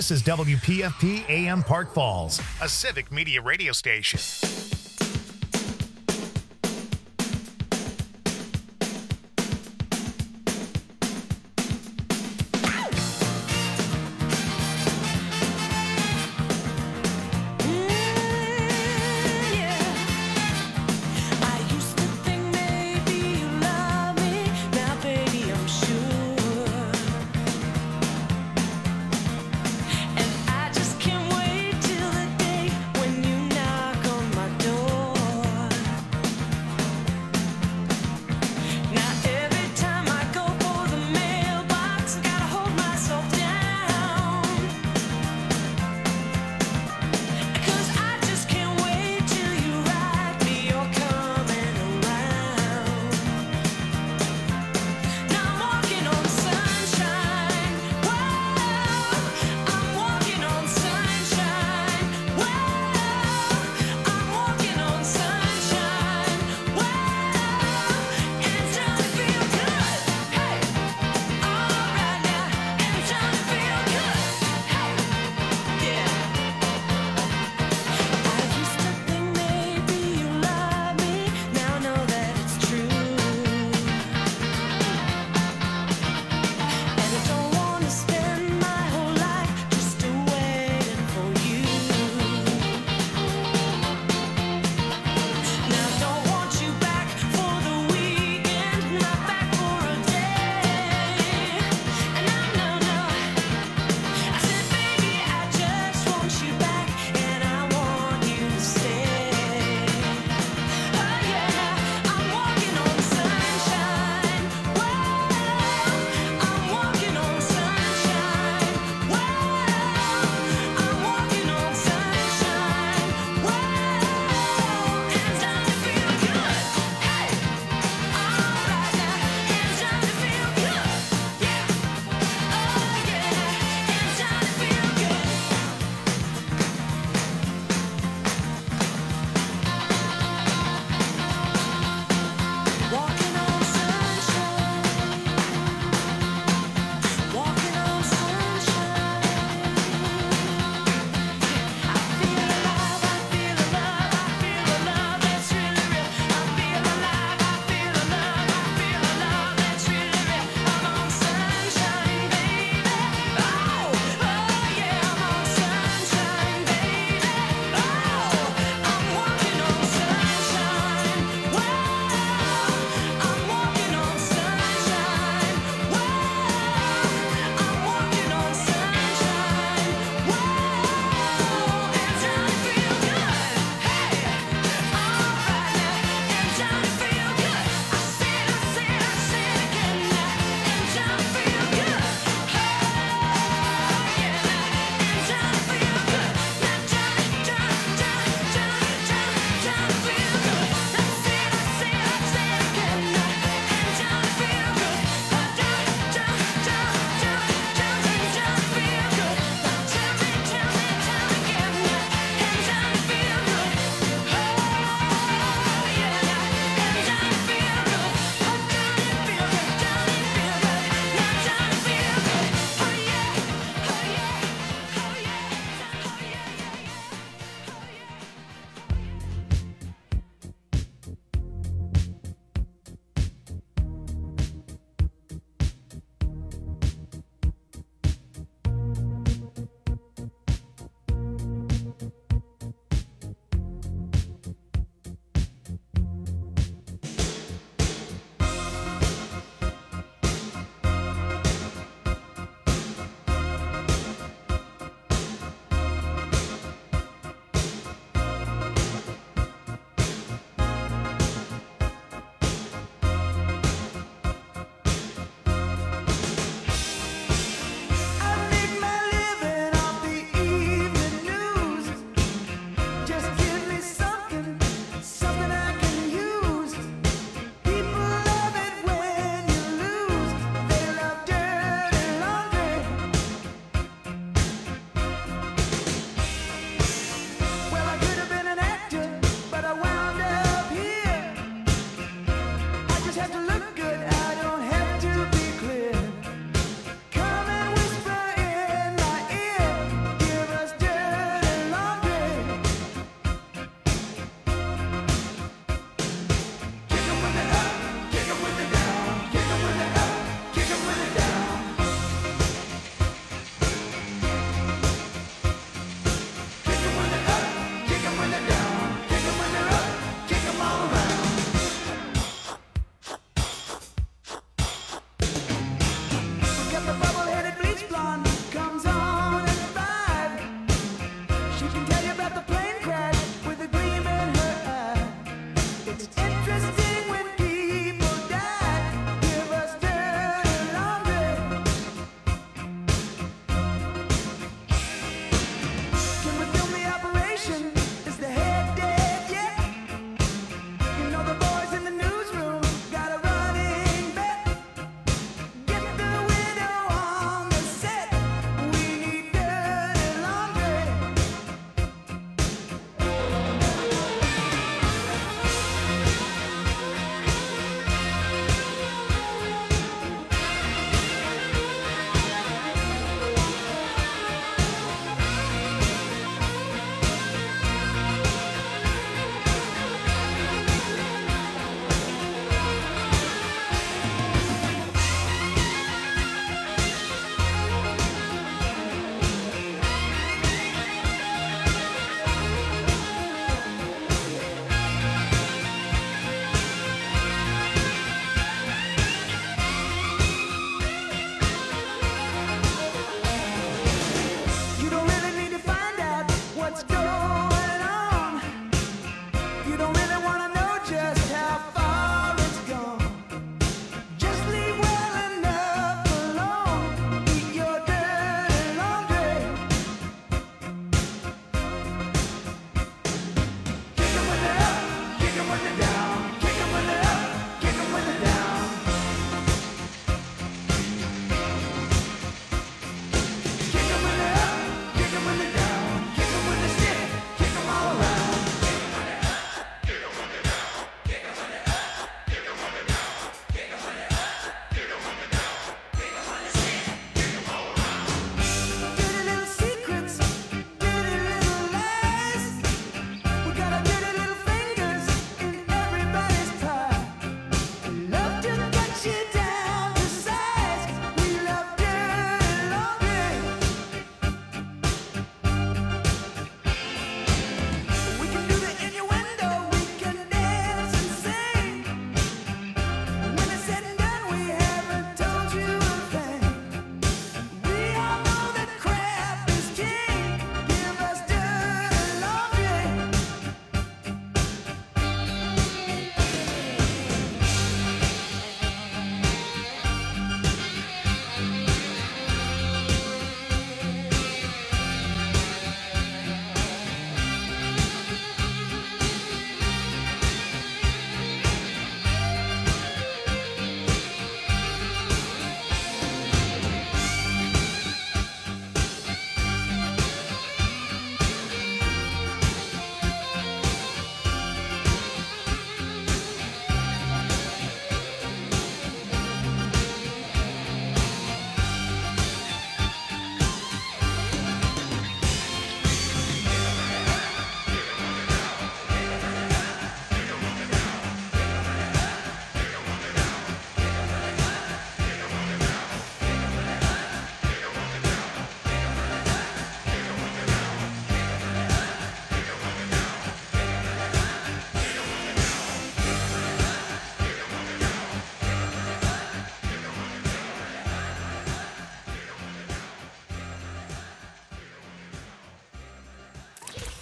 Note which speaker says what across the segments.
Speaker 1: This is WPFP AM Park Falls, a civic media radio station.
Speaker 2: And I just can't wait till the day when you knock on my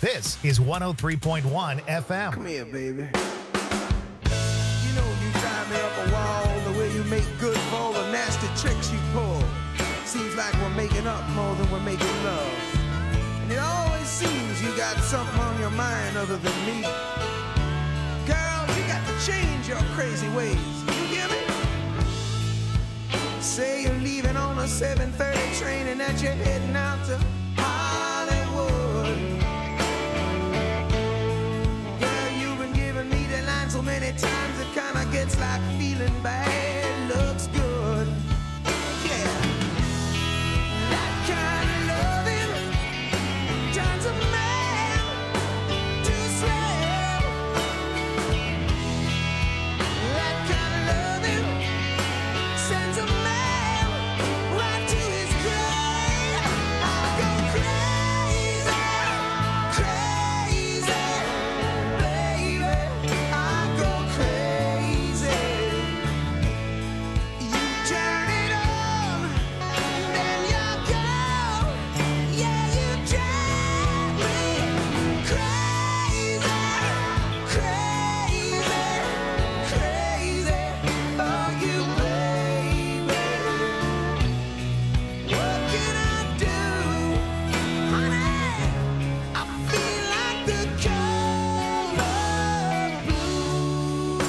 Speaker 1: This is 103.1 FM.
Speaker 2: Come here, baby. You know you drive me up a wall, the way you make good for all the nasty tricks you pull. Seems like we're making up more than we're making love. And it always seems you got something on your mind other than me. Girl, you got to change your crazy ways. You hear me? Say you're leaving on a 7:30 train and that you're heading out to Hollywood. Girl, you've been giving me the line so many times it kinda gets like feeling bad looks good. Yeah, that kind of loving turns a man to a slave. That kind of loving sends a man right to his grave. I go crazy, crazy, baby. I go crazy. You turn it on, then you're gone. Yeah, you drive me crazy, crazy, crazy. Oh, you baby. What can I do, honey? I feel like the color blue.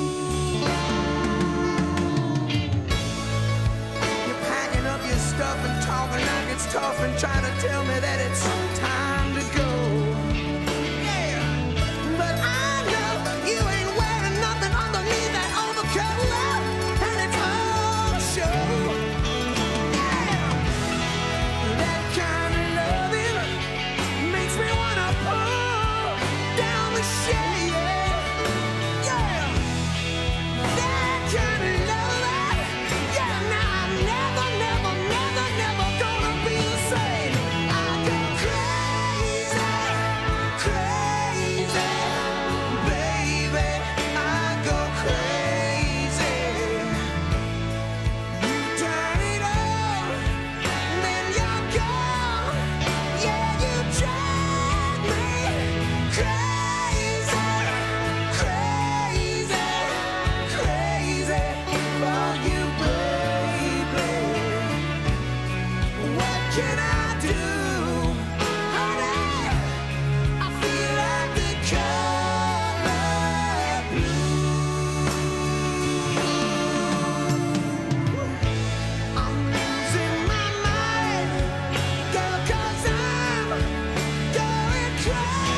Speaker 2: You're packing up your stuff and talking like it's tough and trying to tell me that it's time to go. Yeah, but I know you ain't wearing nothing underneath that overcoat, and it's all show. Yeah, that kind of loving makes me wanna pull down the shade. Yeah, that kind of loving. Yeah, now I'm never, never, never, never gonna be the same. I go crazy, crazy, baby. I go crazy. You turn it on, then you're gone. Yeah, you drive me crazy, crazy, crazy for you, baby. What can I do, honey? I feel like the color blue. I'm losing my mind, girl, 'cause I'm going crazy.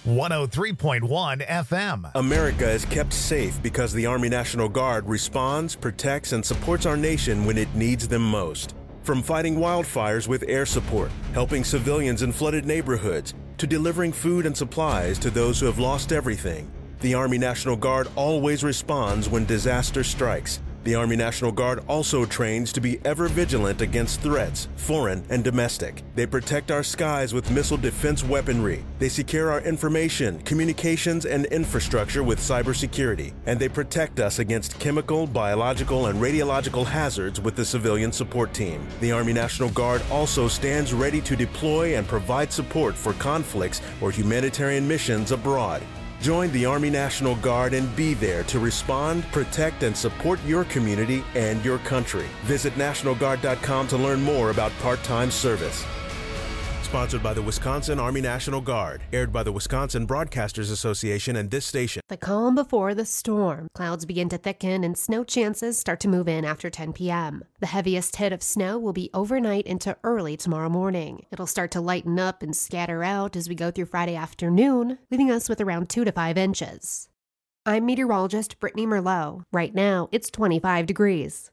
Speaker 1: 103.1 FM.
Speaker 3: America is kept safe because the Army National Guard responds, protects, and supports our nation when it needs them most. From fighting wildfires with air support, helping civilians in flooded neighborhoods, to delivering food and supplies to those who have lost everything, the Army National Guard always responds when disaster strikes. The Army National Guard also trains to be ever vigilant against threats, foreign and domestic. They protect our skies with missile defense weaponry. They secure our information, communications, and infrastructure with cybersecurity. And they protect us against chemical, biological, and radiological hazards with the civilian support team. The Army National Guard also stands ready to deploy and provide support for conflicts or humanitarian missions abroad. Join the Army National Guard and be there to respond, protect, and support your community and your country. Visit NationalGuard.com to learn more about part-time service. Sponsored by the Wisconsin Army National Guard. Aired by the Wisconsin Broadcasters Association and this station.
Speaker 4: The calm before the storm. Clouds begin to thicken and snow chances start to move in after 10 p.m. The heaviest hit of snow will be overnight into early tomorrow morning. It'll start to lighten up and scatter out as we go through Friday afternoon, leaving us with around 2 to 5 inches. I'm meteorologist Brittany Merlot. Right now, it's 25 degrees.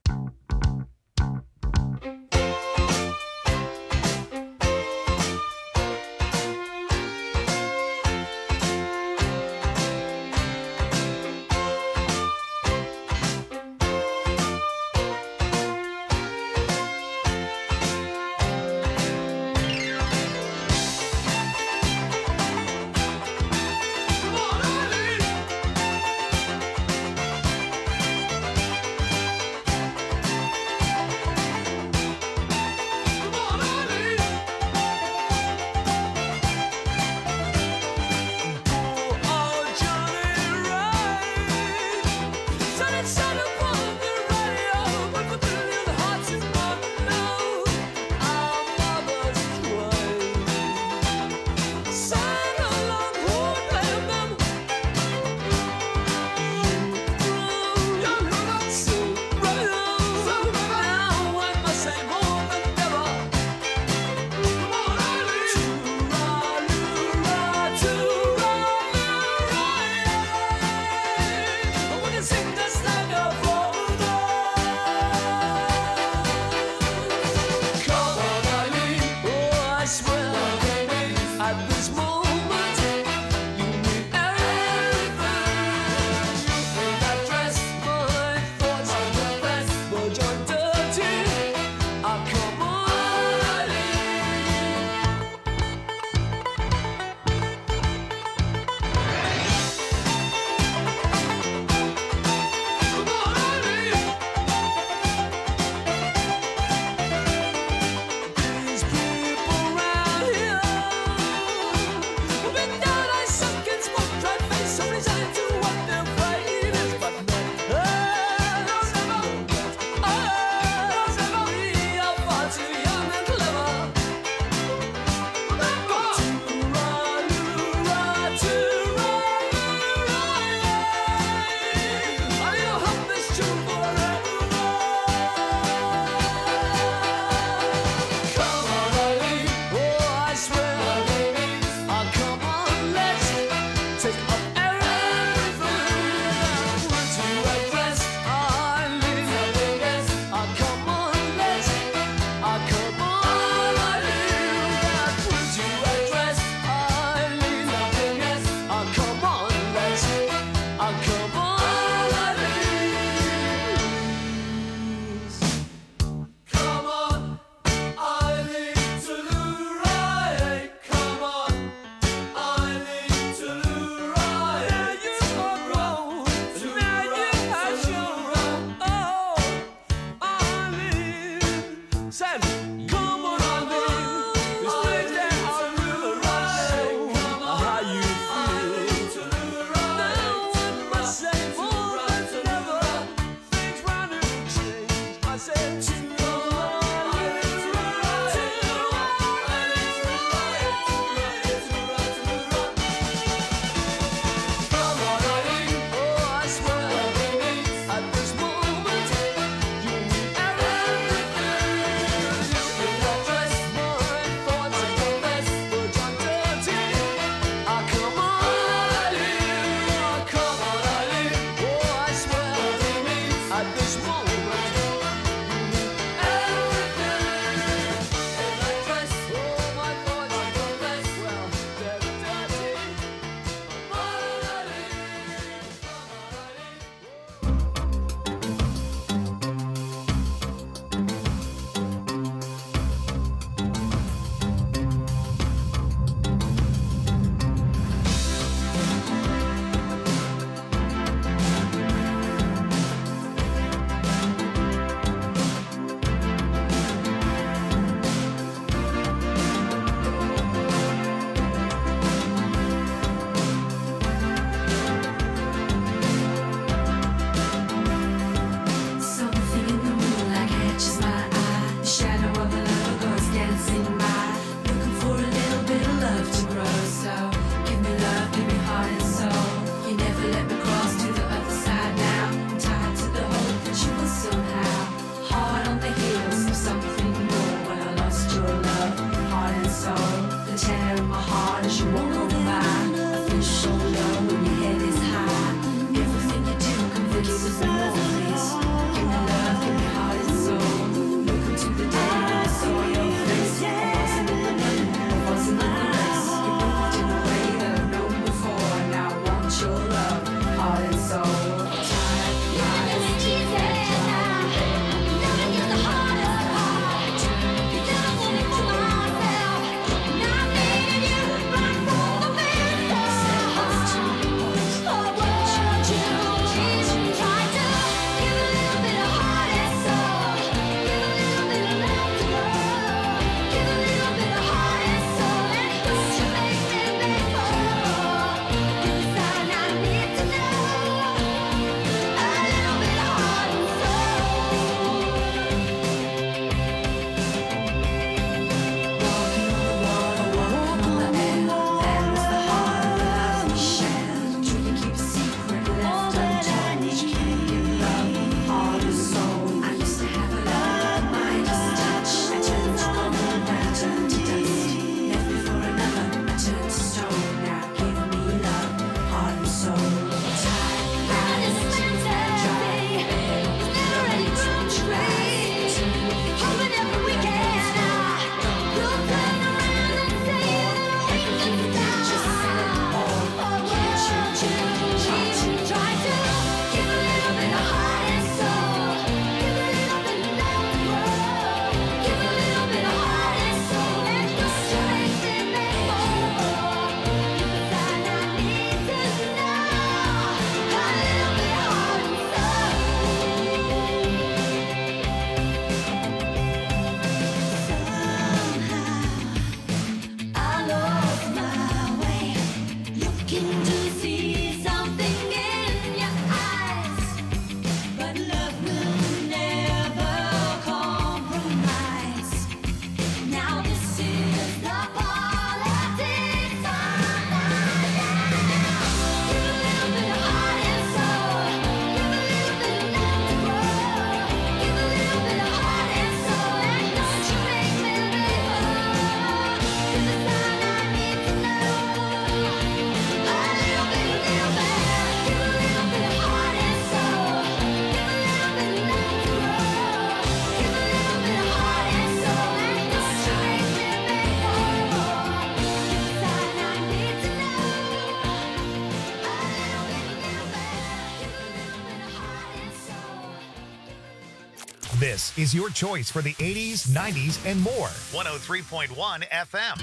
Speaker 1: This is your choice for the 80s, 90s, and more. 103.1 FM.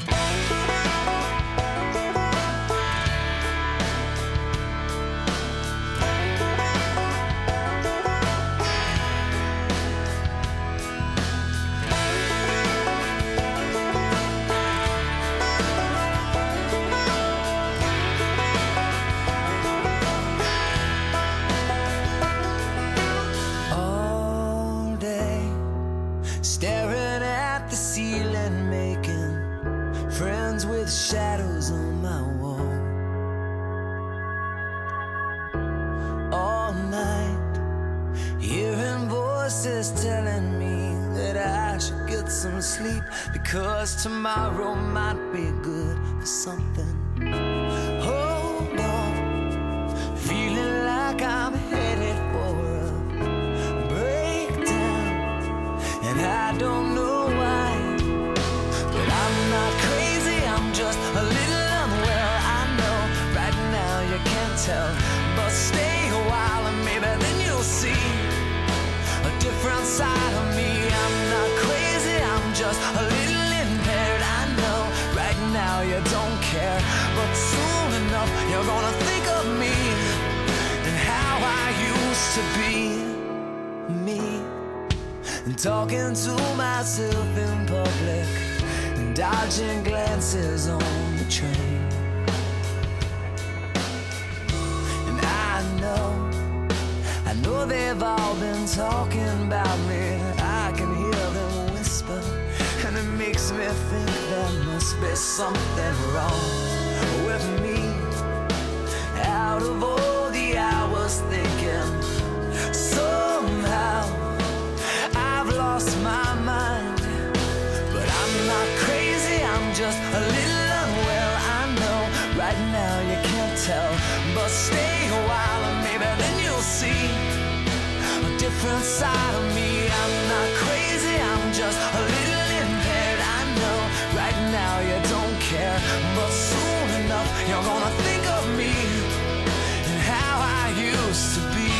Speaker 2: Shadows on my wall all night, hearing voices telling me that I should get some sleep, because tomorrow might be good for something. Hold on, feeling like I'm headed for a breakdown, and I don't know why, but I'm not crazy, I'm just a little unwell. I know right now you can't tell, but stay a while and maybe then you'll see a different side of me. I'm not crazy, I'm just a little impaired. I know right now you don't care, but soon enough you're gonna think of me and how I used to be me, and talking to myself in public, dodging glances on the train. And I know they've all been talking about me. I can hear them whisper, and it makes me think there must be something wrong with me. Out of all the hours thinking, somehow I've lost my mind. But I'm not crazy, I'm just a little unwell. I know right now you can't tell, but stay a while and maybe then you'll see a different side of me. I'm not crazy, I'm just a little impaired. I know right now you don't care, but soon enough you're gonna think of me and how I used to be.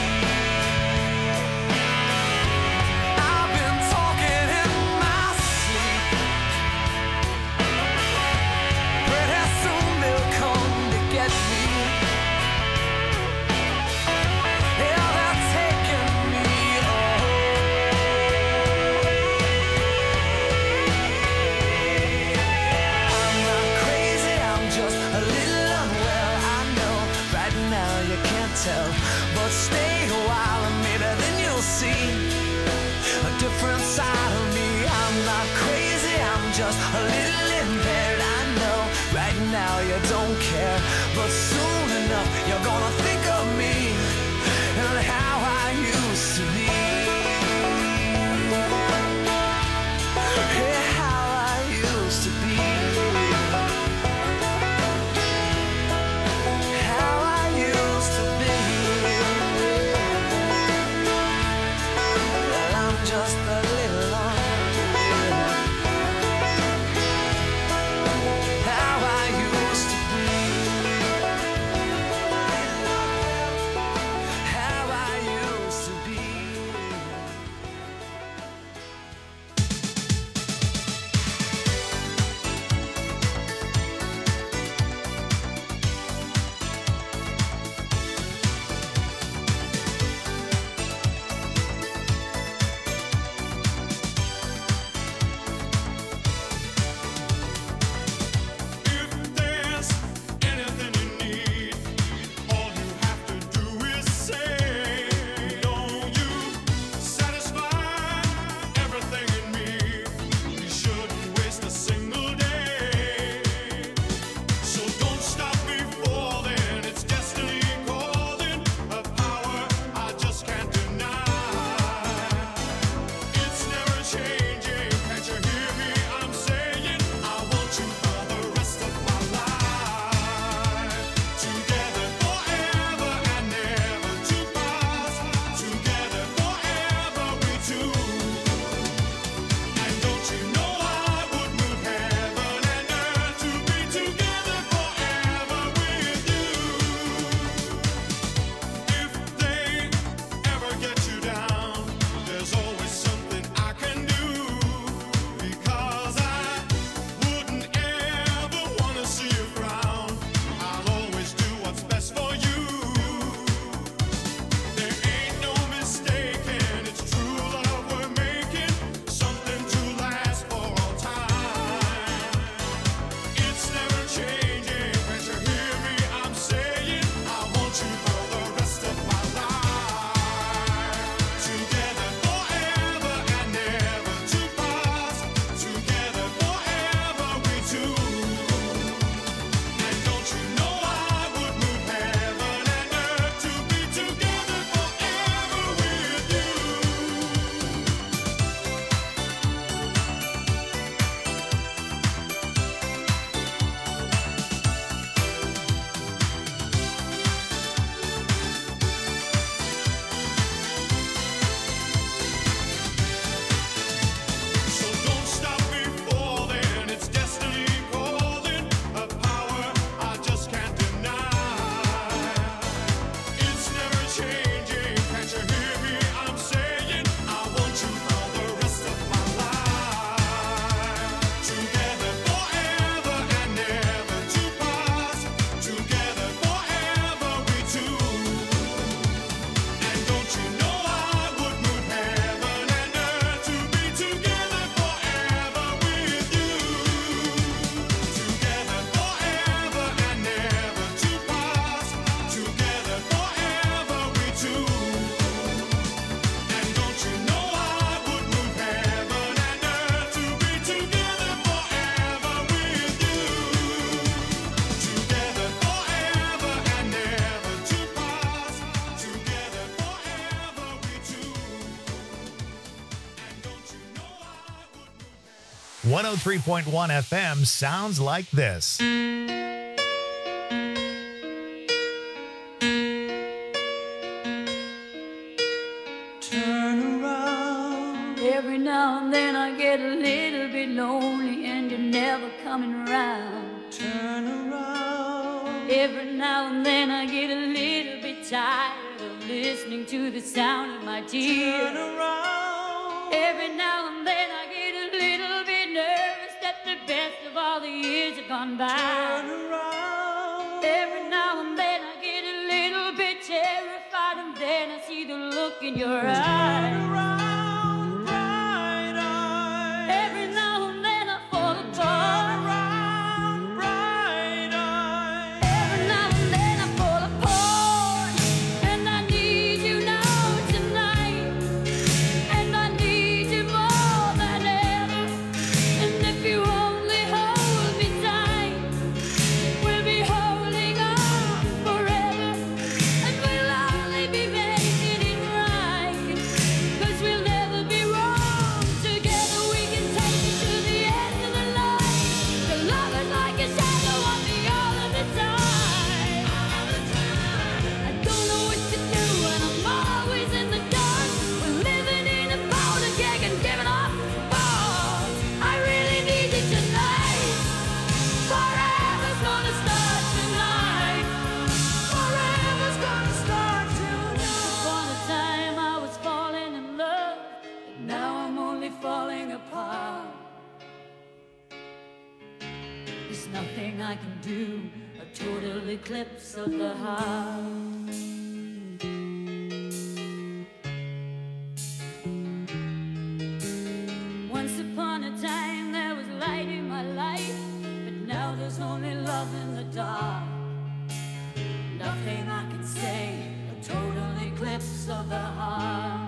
Speaker 2: But stay a while and maybe then you'll see a different side of me. I'm not crazy, I'm just a little impaired. I know right now you don't care, but soon enough you're gonna think of me and how I used to be. Yeah, how I used to be.
Speaker 1: 103.1 FM sounds like this.
Speaker 5: Turn around. Every now and then I get a little bit lonely and you're never coming around. Turn around. Every now and then I get a little bit tired of listening to the sound of my tears. Turn around. Every now and then I get a little bit nervous that the best of all the years have gone by. Turn around. Every now and then I get a little bit terrified, and then I see the look in your eyes. Turn around, bright eyes. Every now and then I fall apart. Turn around, bright eyes. Every now and then I fall apart, and I need you now tonight, and I need you more than ever. And if you only hold me tight, we'll be holding on forever, and we'll only be making it right, 'cause we'll never be wrong. Together we can take it to the end of the line. Your love is like a shadow on me all of the time. I don't know what to do and I'm always in the dark. We're living in a powder keg and giving off balls. I really need you tonight. Forever's gonna start tonight. Forever's gonna start tonight. Upon a time I was falling in love, but now I'm only falling apart. There's nothing I can do, a total eclipse of the heart. Once upon a time there was light in my life, but now there's only love in the dark. Nothing I can say, a total eclipse of the heart.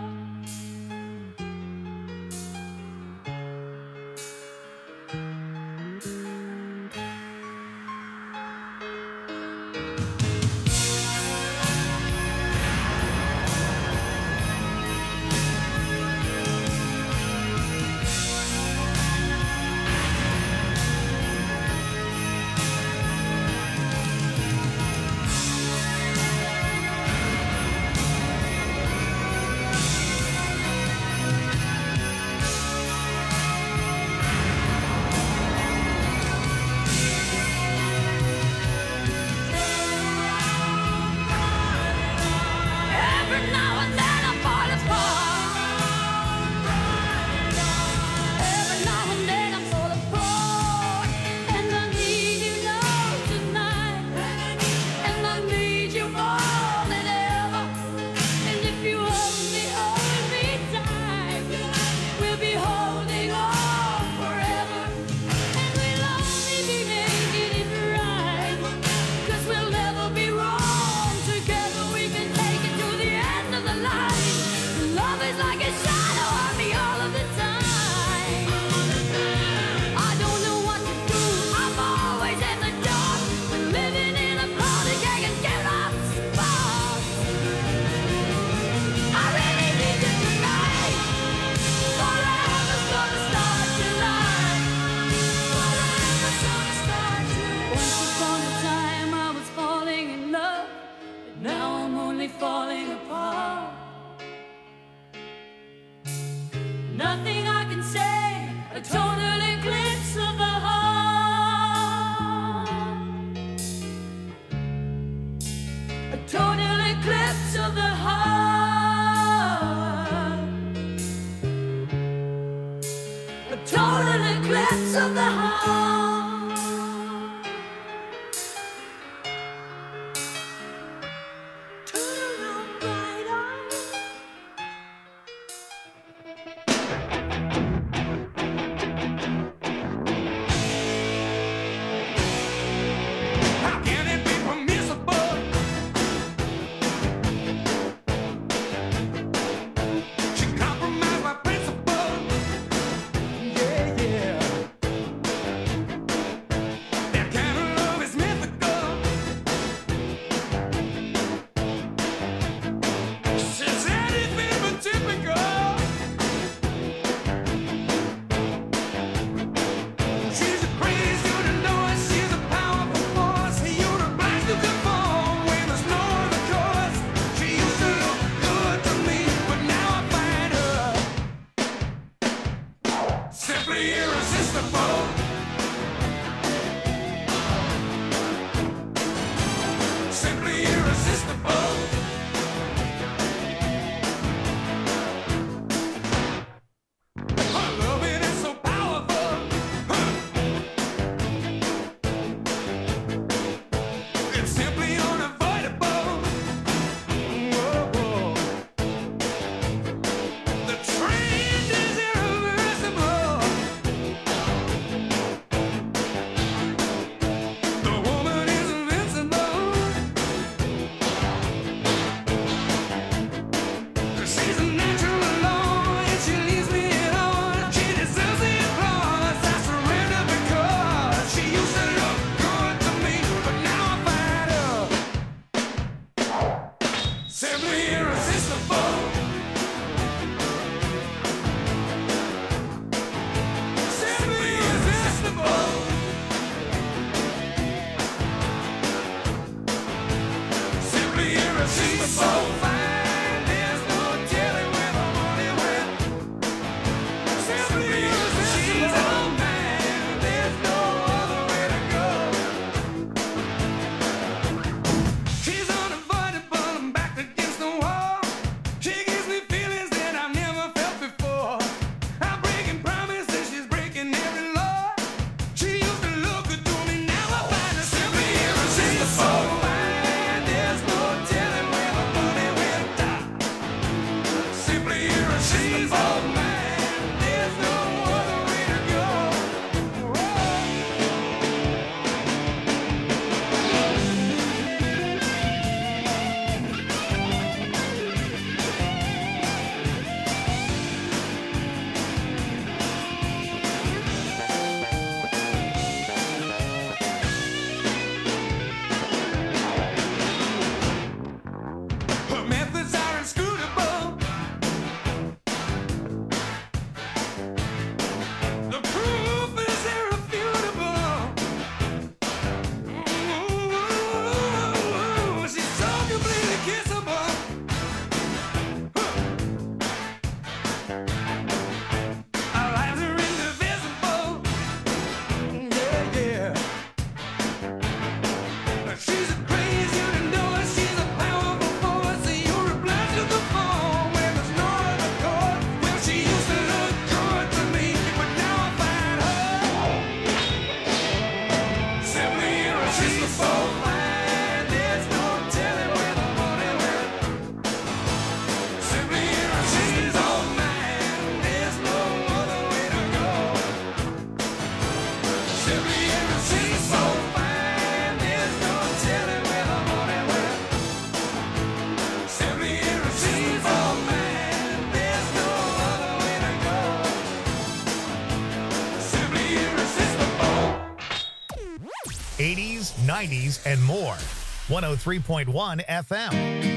Speaker 1: 80s, 90s, and more. 103.1 FM.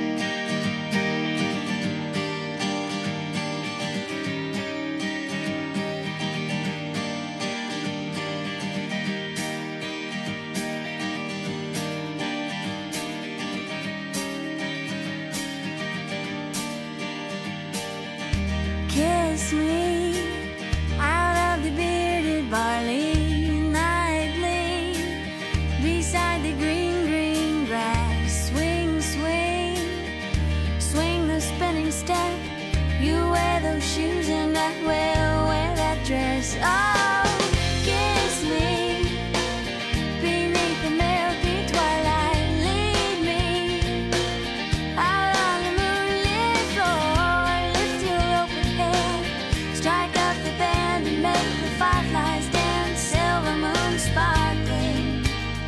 Speaker 5: Kiss me out of the bearded barley nightly, beside the green, green grass. Swing, swing, swing the spinning step. You wear those shoes and I will wear that dress. Oh, kiss me beneath the milky twilight. Lead me out on the moonlit floor. Lift your open head, strike up the band and make the fireflies dance. Silver moon sparkling,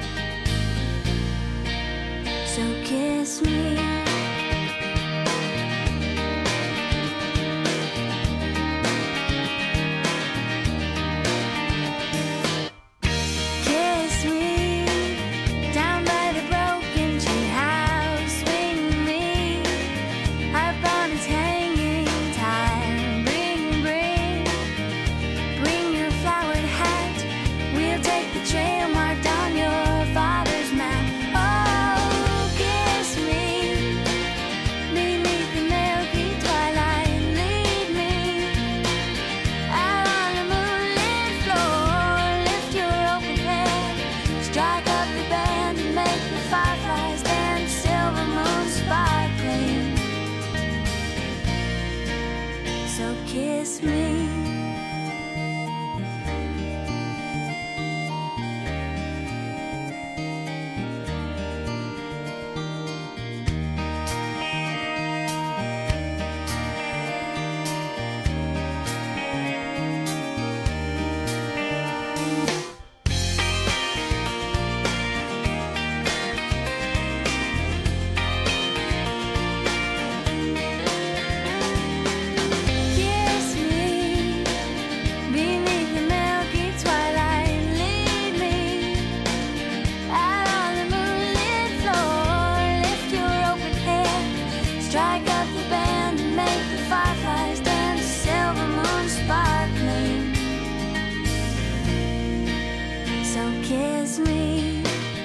Speaker 5: so kiss me. Kiss me down by the broken tree house. Swing me upon its hanging time. Bring your flowered hat. We'll take the trail marked on your father's map. Oh, kiss me beneath the milky twilight. Lead me out on the moonlit floor. Lift your open head, strike up the band and make the fireflies dance. Silver moon sparkling, so kiss me. Kiss me beneath the milky twilight. Lead me out on the moonlit floor. Lift your open head, strike up the band and make the fireflies dance. Silver moon sparkling, so kiss me.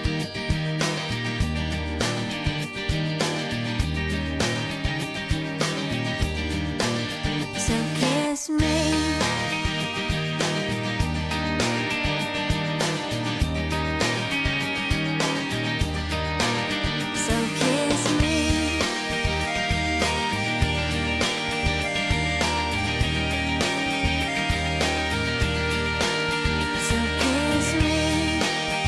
Speaker 5: So kiss me. So kiss me. So kiss me.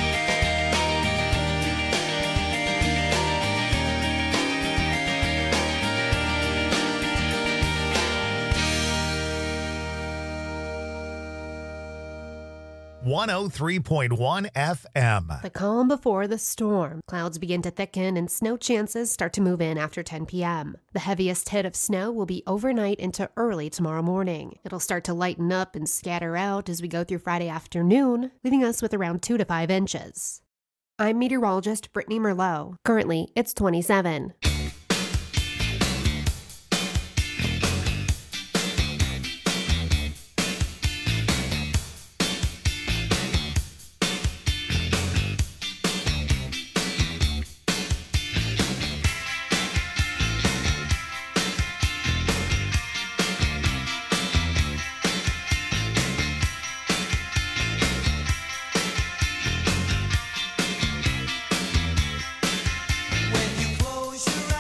Speaker 1: 103.1 FM.
Speaker 4: The calm before the storm. Clouds begin to thicken and snow chances start to move in after 10 p.m. The heaviest hit of snow will be overnight into early tomorrow morning. It'll start to lighten up and scatter out as we go through Friday afternoon, leaving us with around 2 to 5 inches. I'm meteorologist Brittany Merlot. Currently, it's 27.
Speaker 2: When you close your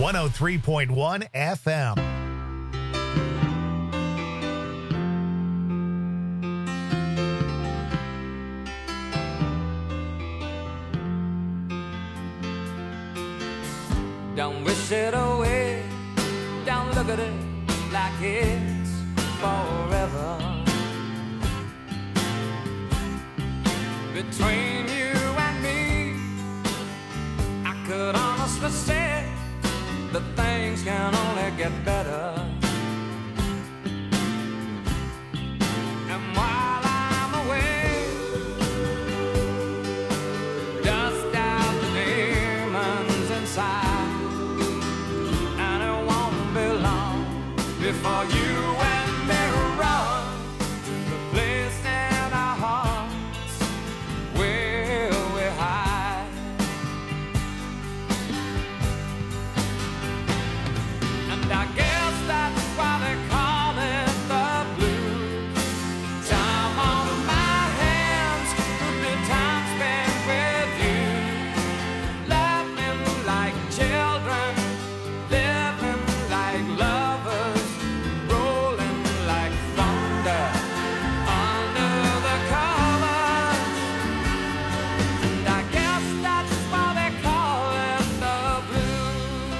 Speaker 1: 103.1 FM.
Speaker 6: Don't wish it away, don't look at it like it's forever. Between you and me, I could honestly say that things can only get better. And while I'm away, dust out the demons inside, and it won't be long before you and me run to the place in our hearts where we hide. And I guess that's why they call it the blues. Time on my hands could be time spent with you, laughing like children, living like lovers, rolling like thunder under the covers. And I guess that's why they call it the blues.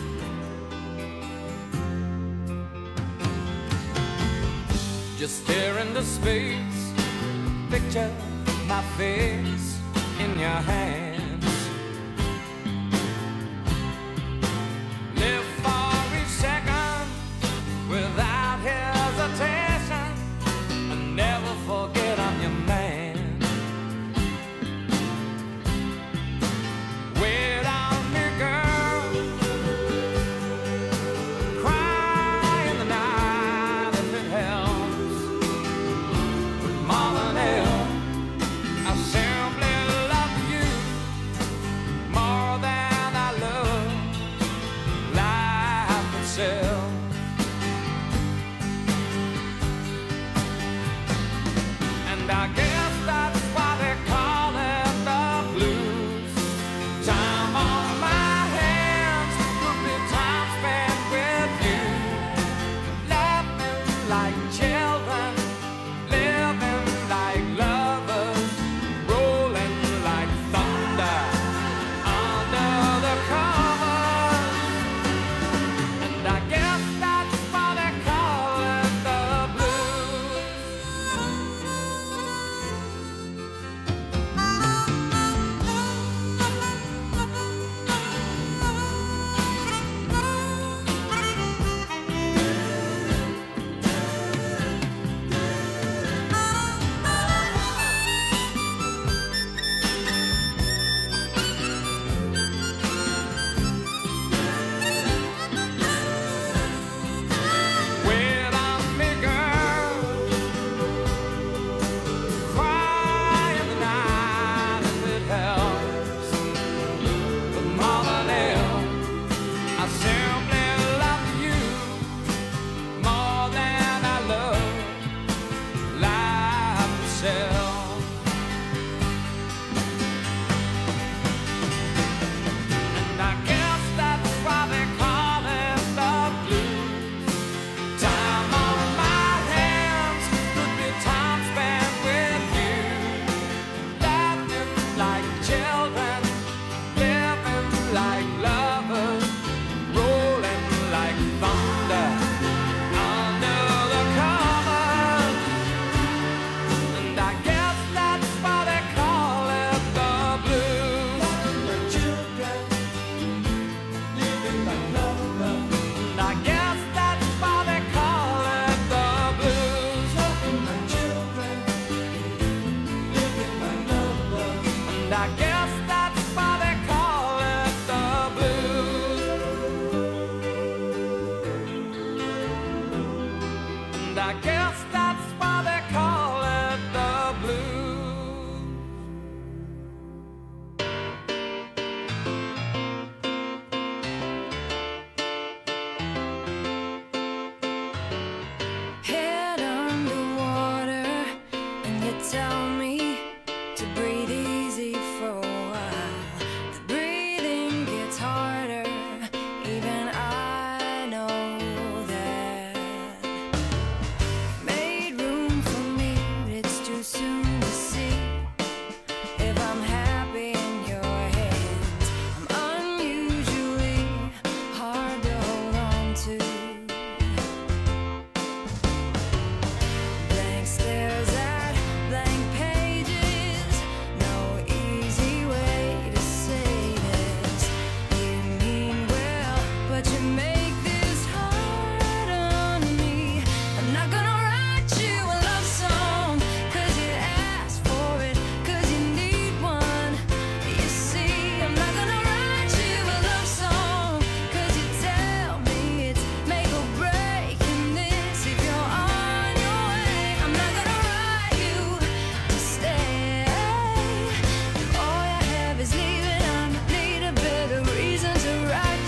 Speaker 6: Just stare into space, picture my face in your hands. Live for each second without hesitation, and never forget I'm your man. Wait on me, girl, cry in the night if it helps. But more than ever, I simply love you more than I love life itself. And I guess that's why they call it the blues. Time on my hands could be time spent with you, laughing like children, living like lovers, rolling like thunder under the covers. And I guess that's why they call it the blues. Wait on me, girl, cry in the night if it helps. But more than ever, I simply love you more than I love life itself. And I guess that's why they call it the blues. Time on my hands could be time spent with you, laughing like children, living like lovers, rolling like thunder under the covers. And I guess that's why they call it the blues. Children, living like lovers. And I guess that's why they call it the blues. Children, living like lovers. And I guess that's why they call it the blues. And I guess that's why they call it the blues.
Speaker 5: Head underwater, and you tell